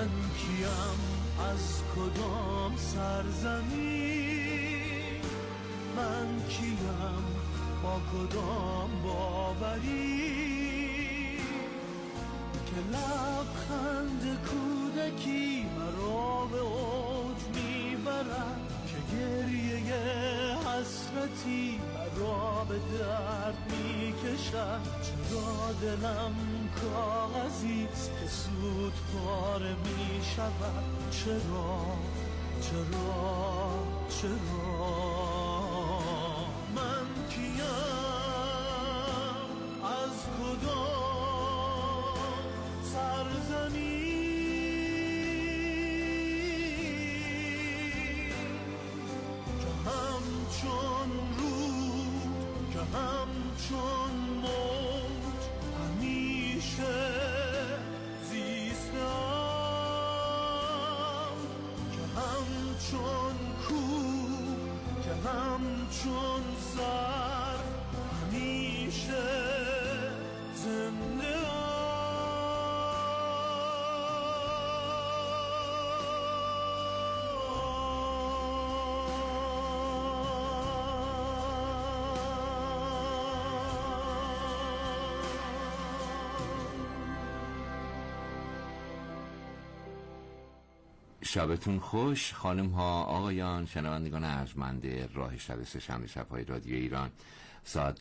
من کیم، از کدام سرزمین، من کیم، با کدام باوری که لبخند کودکی مرا به اوج میبرد، که گریه حسرتی مرا به درد میکشد. چرا دلم کاغذیست که زود پاره میشود؟ چرا من کیم، از کدام سرزمین که همچون رود، که همچون موج همیشه زیستم، که همچون کوه، که همچون سر همیشه زنده شبتون خوش خانم ها، آقایان، شنوندگان ارجمند راه شب سه‌شنبه شب‌های رادیو ایران. ساعت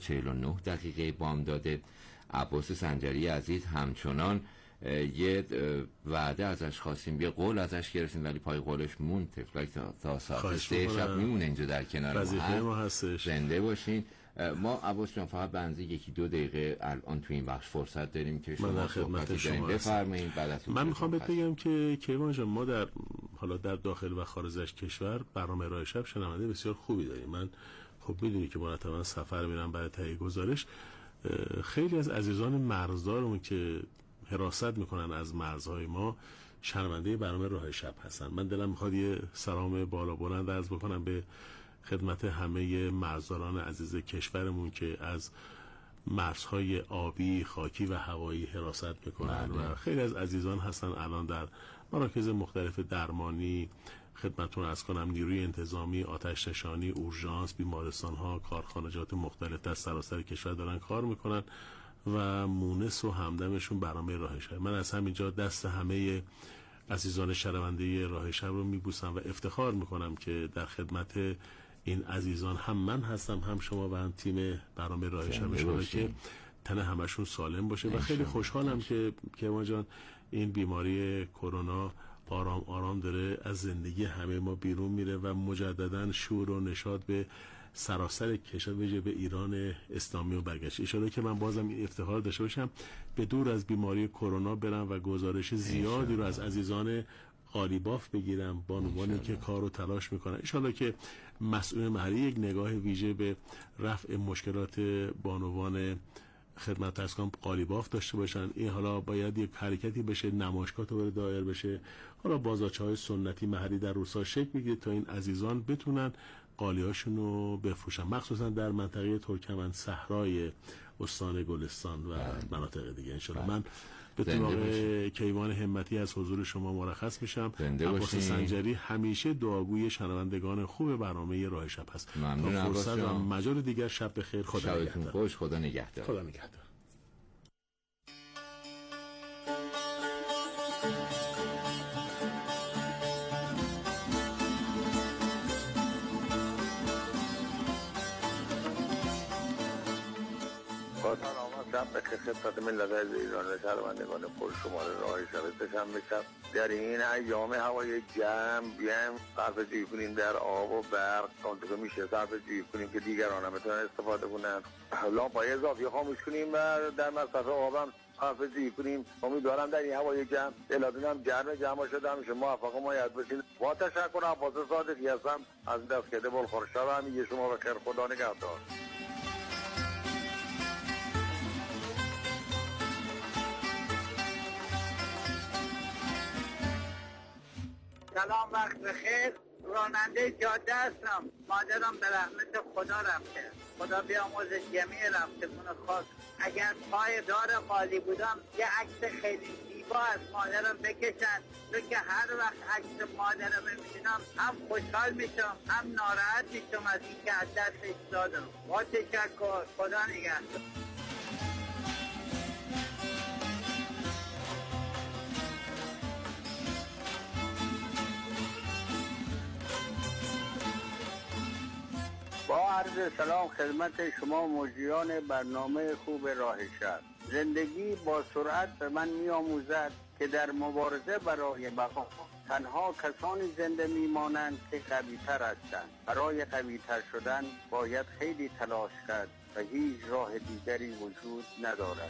2:49 بامداد. عباس سنجری عزیز همچنان یه وعده ازش خواستیم، یه قول ازش گرفتیم ولی پای قولش موند. تفلک تا ساعت 3 شب میمونه اینجا در کنار ما هستش. زنده باشین. ما عباس جان فقط بنزی 1-2 دقیقه الان تو این بخش فرصت داریم که شما صحبتی داریم بفرمایید. من میخوام بهت بگم که کیوان جان، ما در حالا در داخل و خارج از کشور برنامه راه شب شنونده بسیار خوبی داریم. من خب میدونی که مرتبا سفر میرم برای تهیه گزارش. خیلی از عزیزان مرزدارمون که حراست میکنن از مرزهای ما شنونده برنامه راه شب هستن. من دلم میخواد یه سلام بالا بلند عرض بکنم به خدمت همه مرزداران عزیز کشورمون که از مرزهای آبی، خاکی و هوایی حراست میکنن و خیلی از عزیزان هستن الان در مراکز مختلف درمانی، خدمتتون عرض کنم نیروی انتظامی، آتش نشانی، اورژانس، بیمارستان ها، کارخانجات مختلف در سراسر کشور دارن کار میکنن و مونس و همدمشون برنامه راه شب. من از همینجا دست همه عزیزان شنونده راه شب رو میبوسم و افتخار میکنم که در خدمت این عزیزان هم من هستم، هم شما و هم تیم برنامه راه شب که تن همشون سالم باشه و خیلی خوشحالم که کیوان جان این بیماری کرونا آرام آرام داره از زندگی همه ما بیرون میره و مجددا شور و نشاط به سراسر کشور ویژه به ایران اسلامی و برگشت. ان شاءالله که من بازم این افتخار داشته باشم به دور از بیماری کرونا برم و گزارش زیادی رو از عزیزان قالیباف بگیرم با عنوانی که کار و تلاش میکنن. ان شاءالله که مسئول محلی یک نگاه ویژه به رفع مشکلات بانوان خدمت تسکان قالیباف داشته باشن. این حالا باید یک حرکتی بشه، نمایشگاه تو دایر بشه، حالا بازارچه‌های سنتی محلی در روستا شکل بگیره تا این عزیزان بتونن قالیاشون رو بفروشن، مخصوصا در منطقه ترکمن صحرای استان گلستان و مناطق دیگه. انشالله من به طور کیوان همتی از حضور شما مرخص میشم. عباس سنجری همیشه دعاگوی شنوندگان خوب برنامه راه شب هست. تا فرصت و مجال دیگر شب بخیر. خدا نگهدار. خوش. خدا نگهدار. خدا نگهدار. شب بخیر خدمت ملت ایران و شنوندگان پرشمار راه شب سه‌شنبه شب. در این ایام هوای گرم بیایم صرفه جویی کنیم در آب و برق تا که میشه صرفه جویی کنیم که دیگران هم بتونن استفاده کنن. لامپای اضافی خاموش کنیم و در مصرف آب هم صرفه جویی کنیم. امیدوارم در این هوای گرم دلاتون هم گرم شده همیشه موفق و مایت باشید. با تشکر عباس صادقی هستم از دستکده بلخور. شب همگی شما بخیر. خدا نگهدار. سلام، وقت بخیر. راننده جاده هستم. مادرم به رحمت خدا رفته. خدا بیامرزش جمیع رفتگان خاص. اگر پای دار خالی بودم یه عکس خیلی زیبا از مادرم بکشن، چون که هر وقت عکس مادرم میبینم هم خوشحال میشم هم ناراحت میشم از اینکه از دستش دادم. با تشکر، خدا نگهدار. با عرض سلام خدمت شما مجریان برنامه خوب راه شب. زندگی با سرعت به من می آموزد که در مبارزه برای بقا تنها کسانی زنده می مانند که قوی تر هستند. برای قوی تر شدن باید خیلی تلاش کرد و هیچ راه دیگری وجود ندارد.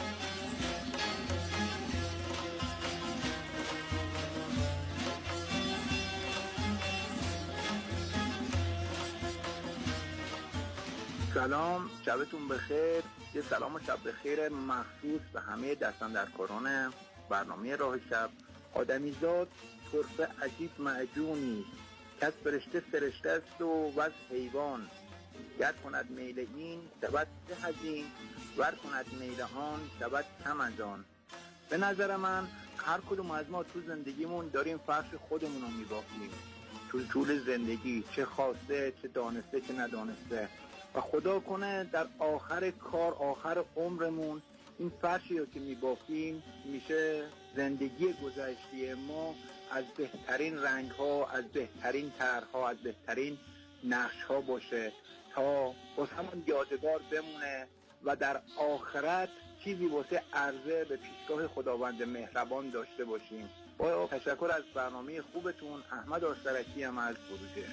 سلام، شبتون بخیر. یه سلام و شب بخیر مخصوص به همه دستاندرکاران برنامه راه شب. آدمیزاد طرفه عجیب معجونی، کس فرشته فرشته است و وز حیوان. گر کند میل این شود به هزین، ور کند میل آن شود کم از آن. به نظر من هر کدوم از ما تو زندگیمون داریم فرش خودمون رو میبافیم تو طول زندگی، چه خواسته چه دانسته چه ندانسته. و خدا کنه در آخر کار، آخر عمرمون، این فرشی رو که میبافیم میشه زندگی گذشته ما از بهترین رنگ ها، از بهترین طرح‌ها، از بهترین نقش ها باشه تا واسه همون یادگار بمونه و در آخرت چیزی واسه عرضه به پیشگاه خداوند مهربان داشته باشیم. با تشکر از برنامه خوبتون. احمد آشترکی هم از بروجه.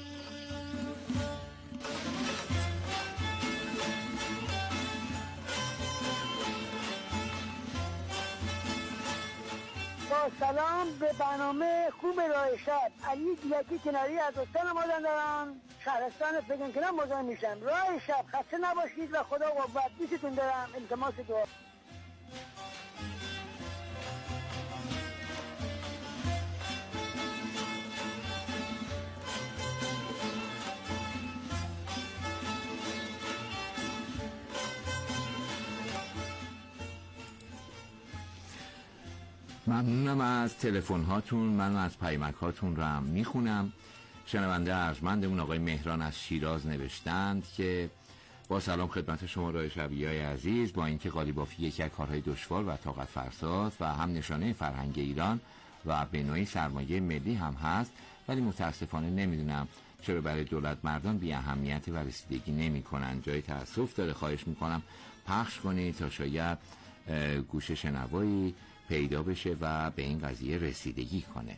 با سلام به برنامه خوب راه شب. علی یکی کناری از استان مازندران، شهرستان فگن کنار مزاحم میشم. راه شب خسته نباشید و خدا قوت. دوستتون دارم. التماس دعا. ممنونم از تلفن هاتون، من از پیامک هاتون رو هم میخونم. شنونده ارجمندمون آقای مهران از شیراز نوشتند که با سلام خدمت شما راه شبیای عزیز. با اینکه قالیبافی یکی از کارهای دشوار و طاقت فرساست و هم نشانه فرهنگ ایران و به نوعی سرمایه ملی هم هست، ولی متاسفانه نمیدونم چرا برای دولت مردان بی اهمیت و رسیدگی نمی کنن. جای تأسف داره. خواهش میکنم پخش کنید تا شاید گوش شنوایی پیدا بشه و به این قضیه رسیدگی کنه.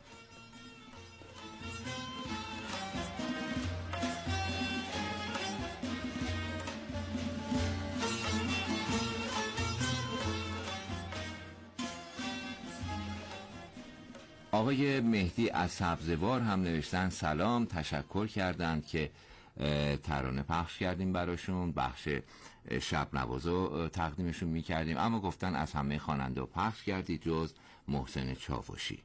آقای مهدی از سبزوار هم نوشتن سلام، تشکر کردند که ترانه پخش کردیم براشون، بخش شب نوازو تقدیمشون میکردیم، اما گفتن از همه خواننده پخش کردید جز محسن چاوشی.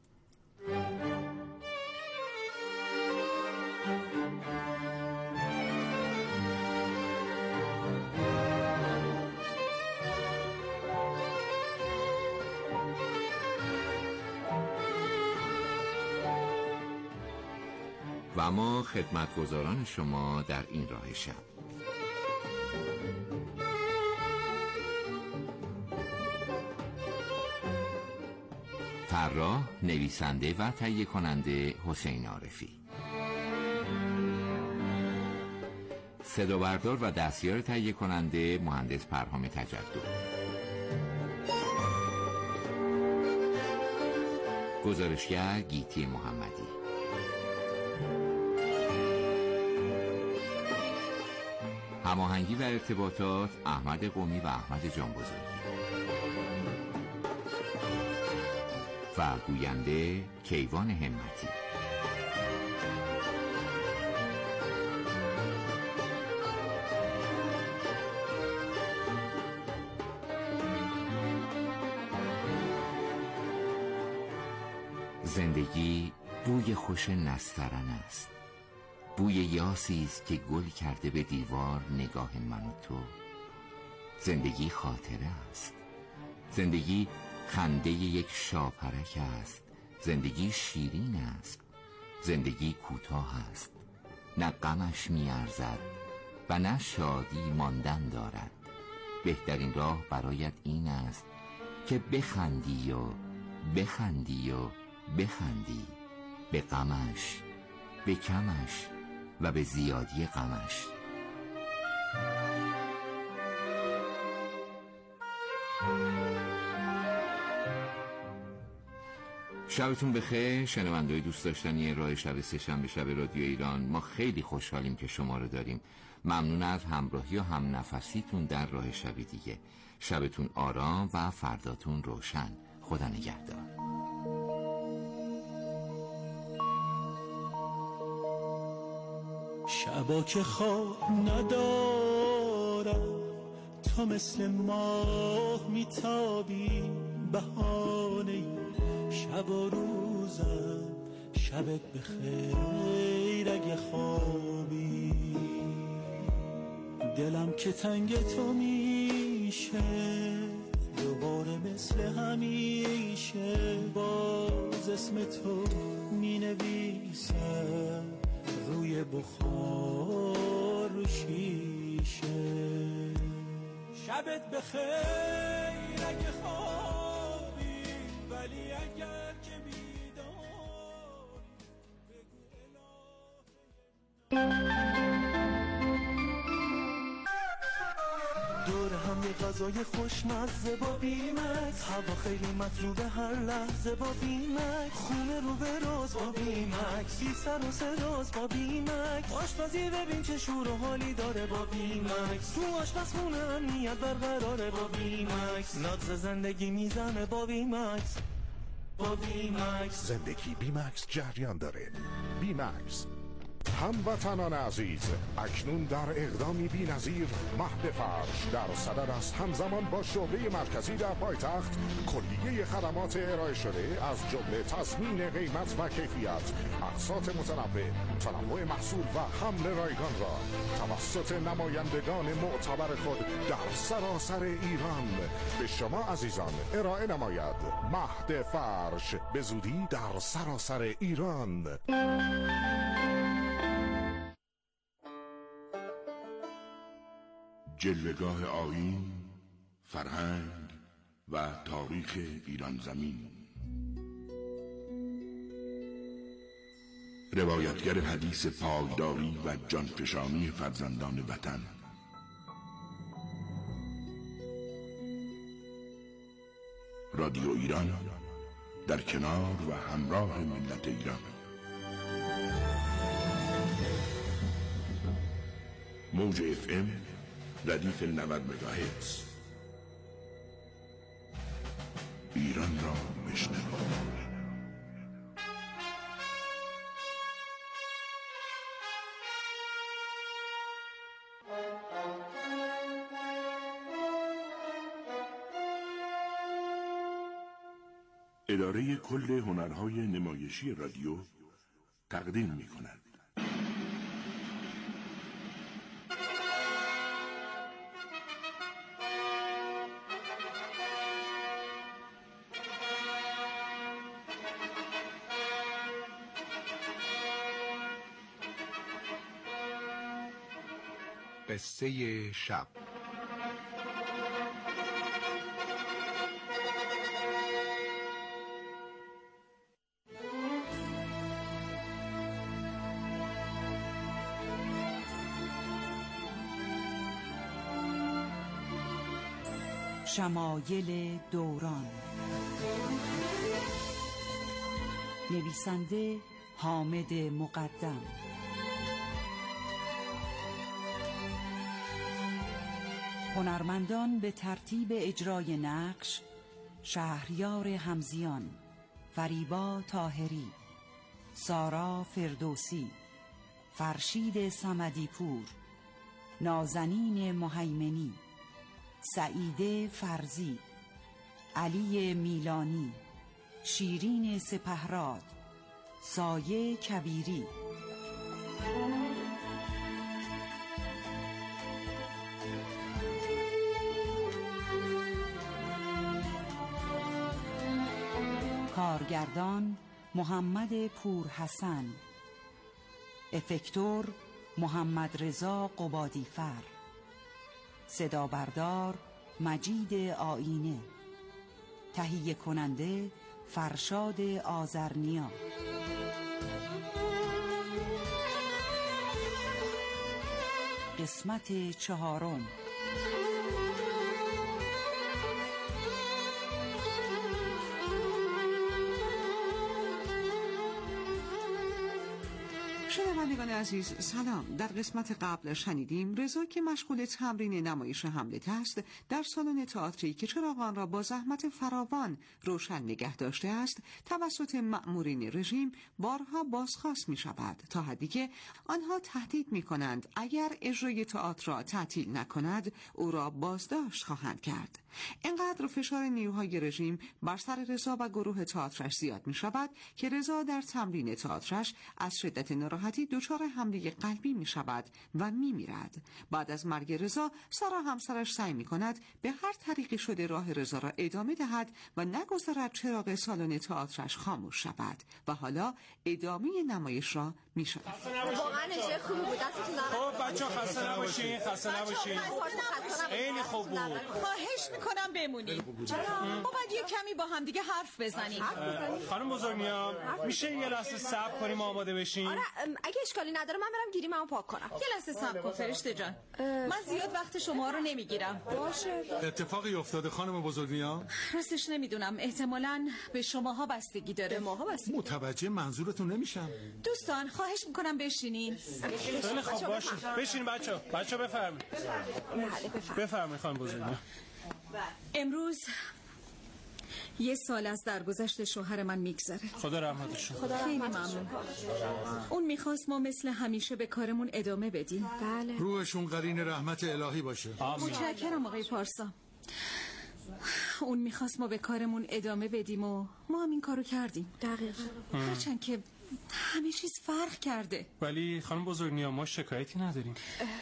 و ما خدمتگزاران شما در این راه شب. طراح، نویسنده و تهیه کننده حسین عارفی. صدابردار و دستیار تهیه کننده مهندس پرهام تجدد. گزارشگر گیتی محمدی. هماهنگی و ارتباطات احمد قومی و احمد جانبزرگی. و گوینده کیوان همتی. زندگی بوی خوش نسترن است، بوی یاسی است که گل کرده به دیوار نگاه من و تو. زندگی خاطره است، زندگی خنده یک شاپرک است، زندگی شیرین است، زندگی کوتاه است، نه غمش می‌ارزد و نه شادی ماندن دارد. بهترین راه برایت این است که بخندی و بخندی و بخندی، به غمش، به کمش و به زیادی غمش. شبتون بخیر شنونده‌های دوست داشتنی راه شب سه‌شنبه شب رادیو ایران. ما خیلی خوشحالیم که شما رو داریم. ممنون از همراهی و هم نفسیتون در راه شب دیگه. شبتون آرام و فرداتون روشن. خدا نگهدار. شبا که خواب ندارم، تو مثل ماه میتابی، بهانه شب و روزم، شبت بخیر اگه خوابی. دلم که تنگ تو میشه، دوباره مثل همیشه، باز اسم تو مینویسم روی بخار رو شیشه. شبت بخیر اگه خوابی، ولی اگر که بیداری بگو دور هم یه غذای خوشمزه با بیمکس، هوا خیلی مطلوبه هر لحظه با بیمکس، خونه رو به راز با بیمکس، بی سر و صداست با بیمکس، آشپزی ببین چه شور و حالی داره با بیمکس، تو آشپزخونه امنیت برقراره با بیمکس، نغز زندگی میزنه با بیمکس، با بیمکس. زندگی بیمکس جریان داره. بیمکس. هموطنان عزیز، اکنون در اقدامی بی‌نظیر مهد فرش در صدد است، همزمان با شعبه مرکزی در پایتخت کلیه خدمات ارائه شده از جمله تضمین قیمت و کیفیت، اقساط متنوع، تنوع محصول و حمل رایگان را توسط نمایندگان معتبر خود در سراسر ایران به شما عزیزان ارائه نماید. مهد فرش به زودی در سراسر ایران. جلوه‌گاه آیین، فرهنگ و تاریخ ایران زمین. روایتگر حدیث پایداری و جانفشانی فرزندان وطن. رادیو ایران در کنار و همراه ملت ایران. موج FM ردیف 90 مگاهرتز. ایران را بشنوید. اداره کل هنرهای نمایشی رادیو تقدیم می‌کند. قصه شب. شمایل دوران. نویسنده حامد مقدم. هنرمندان به ترتیب اجرای نقش: شهریار همزیان، فریبا طاهری، سارا فردوسی، فرشید صمدی پور، نازنین مهیمنی، سعیده فرزی، علی میلانی، شیرین سپهراد، سایه کبیری. کارگردان محمد پورحسن، افکتور محمد رضا قبادیفر، صدا بردار مجید آینه، تهیه کننده فرشاد آذرنیا. قسمت 4. شنوندگان عزیز سلام. در قسمت قبل شنیدیم رضا که مشغول تمرین نمایش هملت است در سالن تئاتری که چراغان را با زحمت فراوان روشن نگه داشته است توسط مأمورین رژیم بارها بازخواست می شود تا حدی که آنها تهدید می کنند اگر اجرای تئاتر را تعطیل نکند او را بازداشت خواهند کرد. اینقدر فشار نیروهای رژیم بر سر رضا و گروه تئاترش زیاد می شود که رضا در تمرین تئاترش از شدت ناراحتی دچار حمله قلبی می شود و می میرد. بعد از مرگ رضا سارا همسرش سعی می کند به هر طریقی شده راه رضا را ادامه دهد و نگذارد چراغ سالن تئاترش خاموش شود و حالا ادامه نمایش را می شود. واقعا اجرای خوبی بود. دستتون درد. خب بچه‌ها خسته نباشین، خسته نباشین. خیلی خوب بود. خواهش میکنم بمونید. با بعد یه کمی با هم دیگه حرف بزنیم. خانم بزرگنیا میشه یه لحظه صبر کنیم آماده بشیم؟ آره اگه اشکالی نداره من برم گیریمو پاک کنم. یه لحظه صبر کن فرشته جان. من زیاد وقت شما رو نمیگیرم. باشه. اتفاقی افتاده خانم بزرگنیا؟ راستش نمیدونم، احتمالاً به شماها بستگی داره. به ماها بستگی. متوجه منظورتون نمیشم. دوستان خواهش میکنم بشینین. خیلی خوب باشه. بشین بچه‌ها بفرمایید. بفرمایید خانم بزرگنیا. امروز یه سال از درگذشت شوهر من میگذره. خدا رحمتش کنه. خیلی ممنون. اون میخواست ما مثل همیشه به کارمون ادامه بدیم. بله. روحشون قرین رحمت الهی باشه. متشکرم آقای پارسا. اون میخواست ما به کارمون ادامه بدیم و ما هم این کارو کردیم. دقیقاً. هرچند که همه چیز فرق کرده. ولی خانم بزرگنیا ما شکایتی نداریم.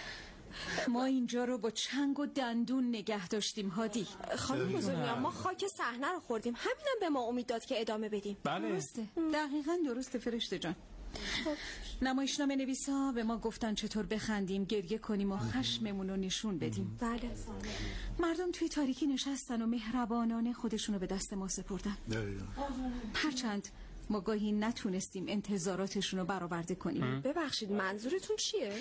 ما اینجا رو با چنگ و دندون نگه داشتیم هادی. خانم بزرگنیا ما خاک صحنه رو خوردیم، همینم به ما امید داد که ادامه بدیم. بله درسته. دقیقاً درسته فرشته جان. نمایشنامه نویسا به ما گفتن چطور بخندیم، گریه کنیم و خشممون رو نشون بدیم. بله. مردم توی تاریکی نشستن و مهربانانه خودشونو به دست ما سپردن. هرچند ما گاهی نتونستیم انتظاراتشون رو برآورده کنیم. ببخشید منظورتون چیه؟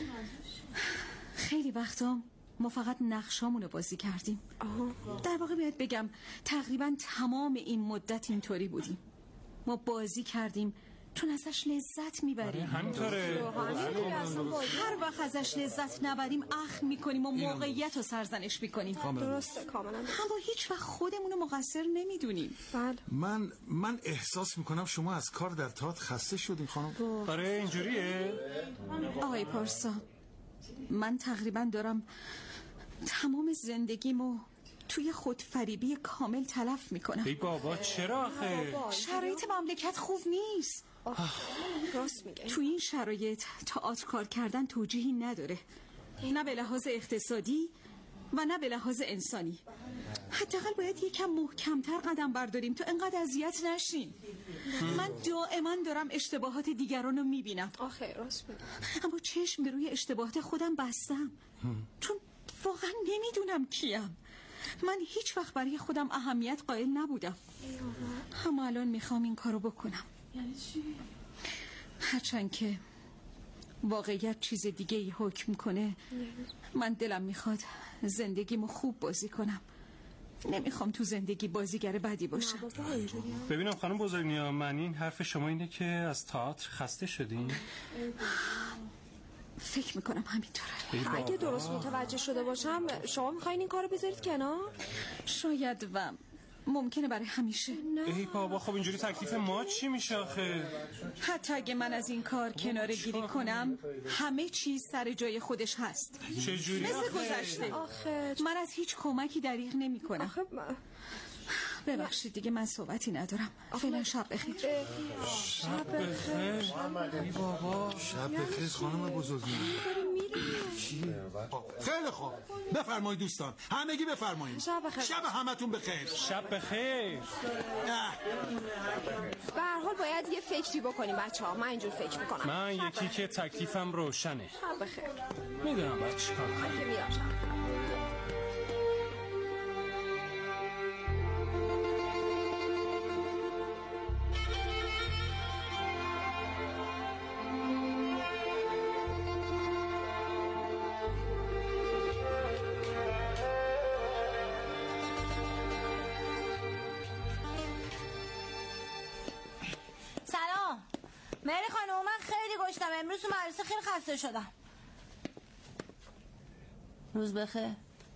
خیلی وقتا ما فقط نقشامونو بازی کردیم. در واقع باید بگم تقریبا تمام این مدت اینطوری بودیم. ما بازی کردیم چون ازش لذت میبریم. همینطوره. هر وقت ازش لذت نبریم اخم میکنیم و موقعیت رو سرزنش میکنیم. درسته کاملا. اما هیچ وقت خودمونو مقصر نمیدونیم. بله. من احساس میکنم شما از کار در تئاتر خسته شدین خانم. آره اینجوریه. آقای پارسا من تقریبا دارم تمام زندگیمو توی خودفریبی کامل تلف میکنم. ای بابا چرا آخه؟ شرایط مملکت خوب نیست. راست میگه. توی این شرایط تئاتر کار کردن توجیهی نداره، نه به لحاظ اقتصادی و نه به لحاظ انسانی. حداقل باید یکم محکمتر قدم برداریم تا انقدر اذیت نشیم. من دائما دارم اشتباهات دیگران رو میبینم. آخه راست میگه. اما چشم به روی اشتباهات خودم بستم چون واقعا نمیدونم کیم. من هیچ وقت برای خودم اهمیت قائل نبودم، اما الان میخوام این کارو بکنم. یعنی چی؟ هرچند که واقعیت چیز دیگه ای حکم کنه، من دلم میخواد زندگیمو خوب بازی کنم. نمیخوام تو زندگی بازیگر بدی باشم. ببینم خانم بزرگنیا، معنی این حرف شما اینه که از تئاتر خسته شدین؟ فکر میکنم همینطوره. اگه درست متوجه شده باشم شما میخواین این کارو بذارید کنار؟ شاید و ممکنه برای همیشه. ای بابا خب اینجوری تکلیف ما چی میشه آخه؟ حتی اگه من از این کار کناره گیری کنم همه چیز سر جای خودش هست. چجوری مثل گذشته. آخه من از هیچ کمکی دریغ نمی کنم. ببخشید دیگه من صحبتی ندارم. فعلا شب بخیر. شب بخیر. ای بابا شب بخیر خانم بزرگی. خیلی خوب بفرمایید دوستان، همگی بفرمایید. شب بخیر. شب همتون بخیر. شب بخیر. به هر حال باید یه فکری بکنیم بچه‌ها. من اینجور فکر میکنم. من یکی که تکلیفم روشنه. شب بخیر. میدونم باید چیکار کنم. من که میرم. مهری خانم، من خیلی گشتم امروز تو مدرسه، خیلی خسته شدم. روز بخیر.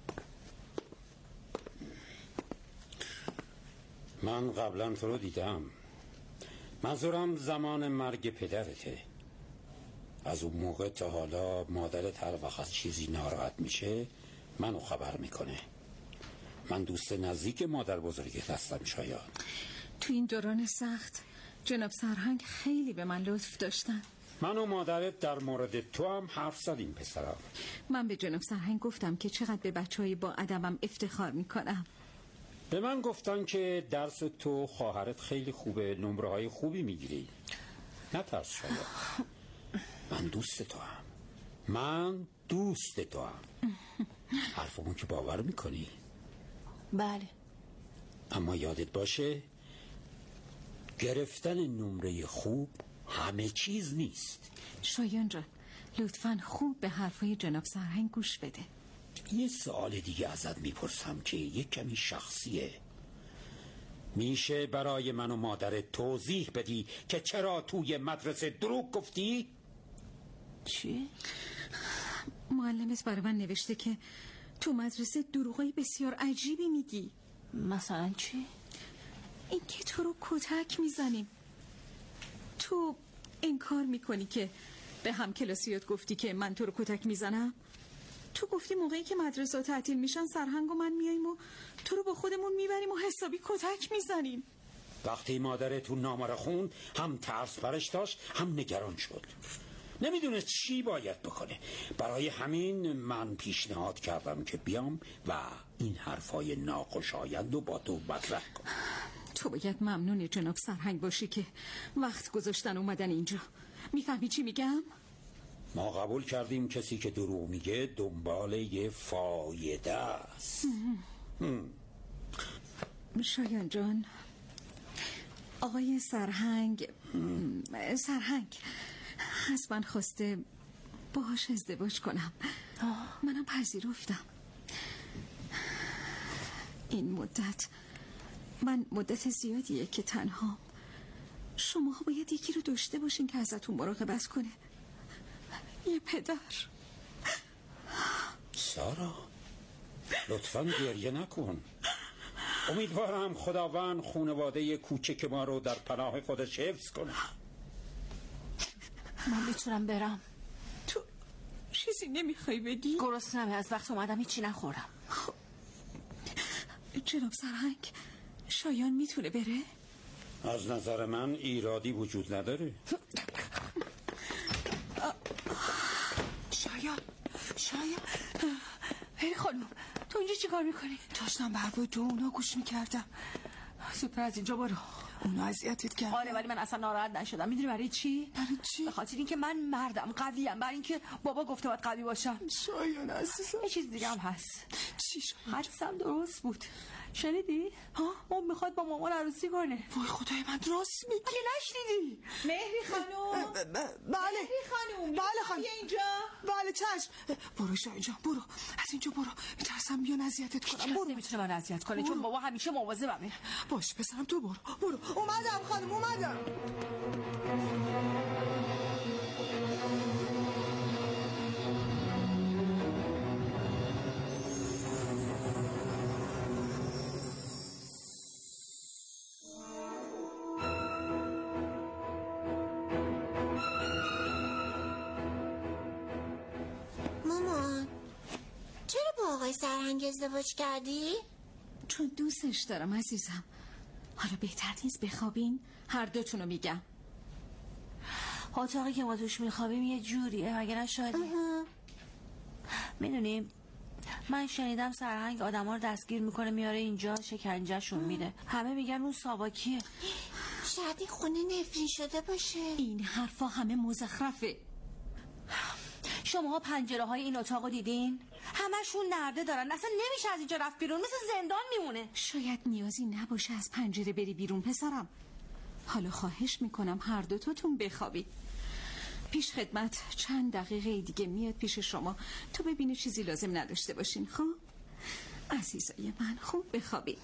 من قبلا تو رو دیدم. منظورم زمان مرگ پدرته. از اون موقع تا حالا مادرت هر وقت چیزی ناراحت میشه منو خبر میکنه. من دوست نزدیک مادر بزرگت هستم شایان. تو این دوران سخت جناب سرهنگ خیلی به من لطف داشتن. من و مادرت در مورد تو هم حرف زدیم پسرم. من به جناب سرهنگ گفتم که چقدر به بچه‌های با ادبم افتخار میکنم. به من گفتن که درس تو خواهرت خیلی خوبه، نمره‌های خوبی میگیری. نترس شایان، من دوست تو هم. من دوست تو هم. حرفمون که باور میکنی؟ بله. اما یادت باشه گرفتن نمره خوب همه چیز نیست. شایان جان لطفاً خوب به حرفای جناب سرهنگ گوش بده. یه سوال دیگه ازت میپرسم که یک کمی شخصیه. میشه برای من و مادرت توضیح بدی که چرا توی مدرسه دروغ گفتی؟ چی؟ معلمت برای من نوشته که تو مدرسه دروغای بسیار عجیبی میگی. مثلا چی؟ این که تو رو کتک میزنیم. تو انکار میکنی که به هم کلاسیات گفتی که من تو رو کتک میزنم. تو گفتی موقعی که مدرسه تعطیل میشن سرهنگ و من میاییم و تو رو با خودمون میبریم و حسابی کتک میزنیم. وقتی مادرتون نامه رو خوند هم ترس برش داشت هم نگران شد، نمیدونه چی باید بکنه. برای همین من پیشنهاد کردم که بیام و این حرفای ناخوشایند رو با تو مطرح کنم. تو باید ممنون جناب سرهنگ باشی که وقت گذاشتن اومدن اینجا. میفهمی چی میگم؟ ما قبول کردیم کسی که دروغ میگه دنبال یه فایده است. شایان جان، آقای سرهنگ از من خواسته باهاش ازدواج کنم. منم پذیرفتم. این مدت زیادیه که تنها. شما باید یکی رو داشته باشین که ازتون مراقبت کنه. یه پدر. سارا لطفاً گریه نکن. امیدوارم خداوند خانواده کوچک ما رو در پناه خودش حفظ کنه. من میتونم برم؟ تو چیزی نمیخوای بگی؟ گرسنمه، از وقت اومدم هیچی نخورم. جناب سرهنگ شایان میتونه بره؟ از نظر من ایرادی وجود نداره. شایان هی خانم تو اینجا چی کار میکنی؟ داشتم به حرفای تو اونا گوش میکردم. زودتر از اینجا برو. اونا اذیتت کردن. آره ولی من اصلا ناراحت نشدم. میدونی برای چی؟ به خاطر اینکه من مردم قویم، برای اینکه بابا گفته باید قوی باشم. شایان عزیزم یه چیز دیگه هم هست. چی شایان؟ حدسم درست بود. شنیدی؟ اون میخواد با مامان عروسی کنه. وای خدای من راست میگی؟ اگه نشنیدی؟ مهری خانم. مهری خانم. بله خانم. اینجا. بله چشم. برو شایان جان برو. از اینجا برو. میترسم بیان اذیتت کنم. برو. نمیتونه من اذیت کنه چون بابا همیشه مواظبمه. باش پسرم تو برو. اومدم خانم اومدم. مامان چرا با آقای سرهنگ ازدواج کردی؟ چون دوستش دارم عزیزم. حالا بهتر نیست بخوابین؟ هر دوتونو میگم. اتاقی که ما توش میخوابیم یه جوریه مگه نه شادی؟ میدونیم من شنیدم سرهنگ آدم ها رو دستگیر میکنه میاره اینجا شکنجهشون میده. همه میگن اون ساواکیه. شاید این خونه نفرین شده باشه. این حرفا همه مزخرفه. شماها پنجره های این اتاق رو دیدین؟ همشون نرده دارن، اصلا نمیشه از اینجا رفت بیرون، مثل زندان میمونه. شاید نیازی نباشه از پنجره بری بیرون پسرم. حالا خواهش میکنم هر دوتاتون بخوابید. پیش خدمت چند دقیقه دیگه میاد پیش شما تو ببینی چیزی لازم نداشته باشین. خب عزیزای من خوب بخوابید.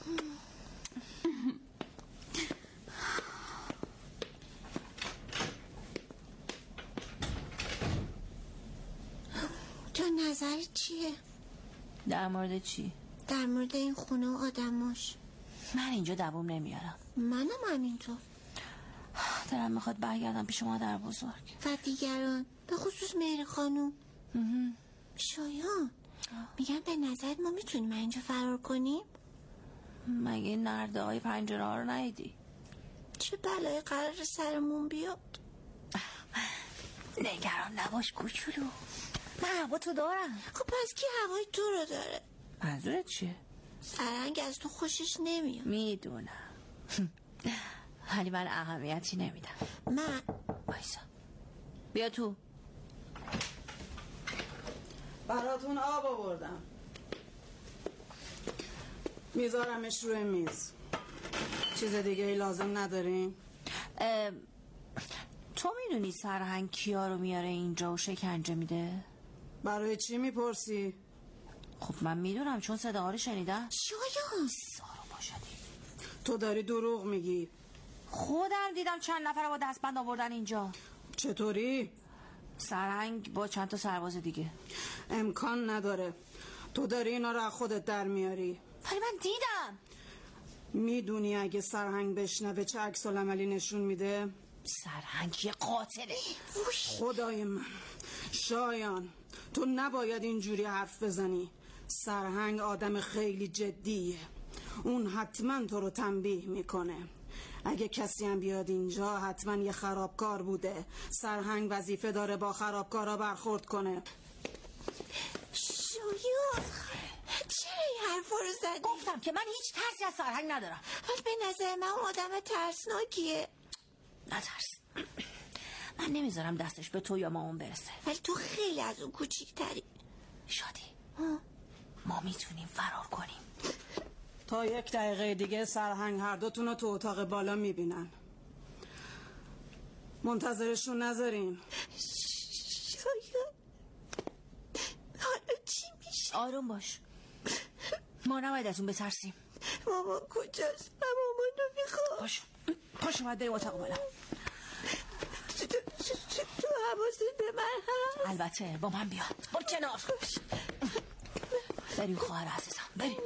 تو نظرت چیه؟ در مورد چی؟ در مورد این خونه و آدماش. من اینجا دوام نمیارم. منم همینطور. دارم میخواد برگردم پیش مادر بزرگ و دیگران، به خصوص مهر خانوم. شایان میگم به نظرت ما میتونیم اینجا فرار کنیم؟ مگه نرده های پنجره ها رو ندیدی؟ چه بلای قرار سرمون بیاد؟ نگران نباش کوچولو، من هوا تو دارم. خب پس کی هوای تو رو داره؟ منظورت چیه؟ سرهنگ از تو خوشش نمیاد. میدونم ولی من اهمیتی نمیدم. من وایسا بیا تو. براتون آب آوردم میذارمش روی میز. چیز دیگه ای لازم نداریم؟ تو میدونی سرهنگ کیا رو میاره اینجا و شکنجه میده؟ برای چی میپرسی؟ خب من میدونم چون صداها رو شنیدم. شایان سارا باشدی تو داری دروغ میگی. خودم دیدم چند نفر با دستبند آوردن اینجا. چطوری؟ سرهنگ با چند تا سرباز دیگه. امکان نداره، تو داری اینا رو از خودت در میاری. ولی من دیدم. میدونی اگه سرهنگ بشنوه چه عکس العملی نشون میده؟ سرهنگ یه قاتله. خدای من شایان، تو نباید اینجوری حرف بزنی. سرهنگ آدم خیلی جدیه، اون حتما تو رو تنبیه میکنه. اگه کسی هم بیاد اینجا حتما یه خرابکار بوده. سرهنگ وظیفه داره با خرابکارا برخورد کنه. شایان چرا این حرفا رو زدی؟ گفتم که من هیچ ترسی از سرهنگ ندارم. ولی به نظر من اون آدم ترسناکیه. نترس، من نمیذارم دستش به تو یا مامان برسه. ولی تو خیلی از اون کوچیک‌تری. شادی ما میتونیم فرار کنیم. تا 1 دقیقه دیگه سرهنگ هر دوتون رو تو اتاق بالا میبینن. منتظرشون نذارین. شاید حالا چی میشه؟ آروم باش، ما نباید از اون بترسیم. مامان کجاست؟ من مامان رو میخوام. پاش اومد بریم اتاق بالا. تو حواست به من هست؟ البته با من بیا، با کنار بریم خواهر عزیزم بریم.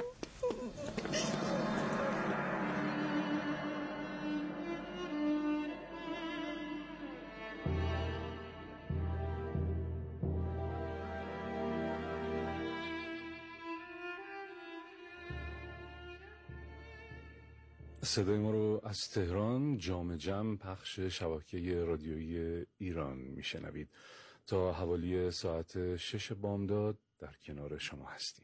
صدای ما رو از تهران جام جم پخش شبکه رادیویی ایران میشنوید. تا حوالی ساعت 6 بامداد در کنار شما هستیم.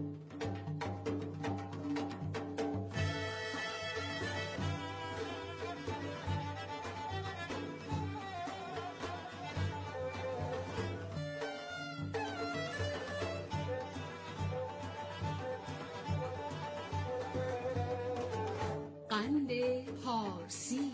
قند پارسی.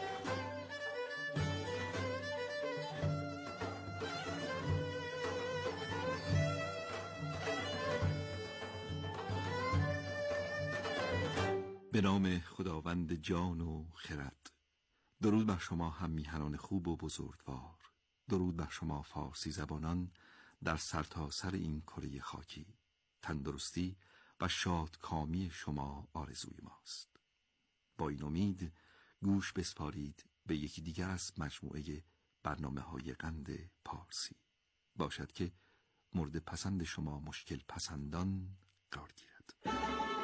به نام خداوند جان و خرد. درود بر شما هم میهنان خوب و بزرگوار. درود بر شما فارسی زبانان در سرتاسر این کره خاکی. تندرستی و شادکامی شما آرزوی ماست. با این امید گوش بسپارید به یکی دیگر از مجموعه برنامه‌های قند پارسی. باشد که مورد پسند شما مشکل پسندان قرار گیرد.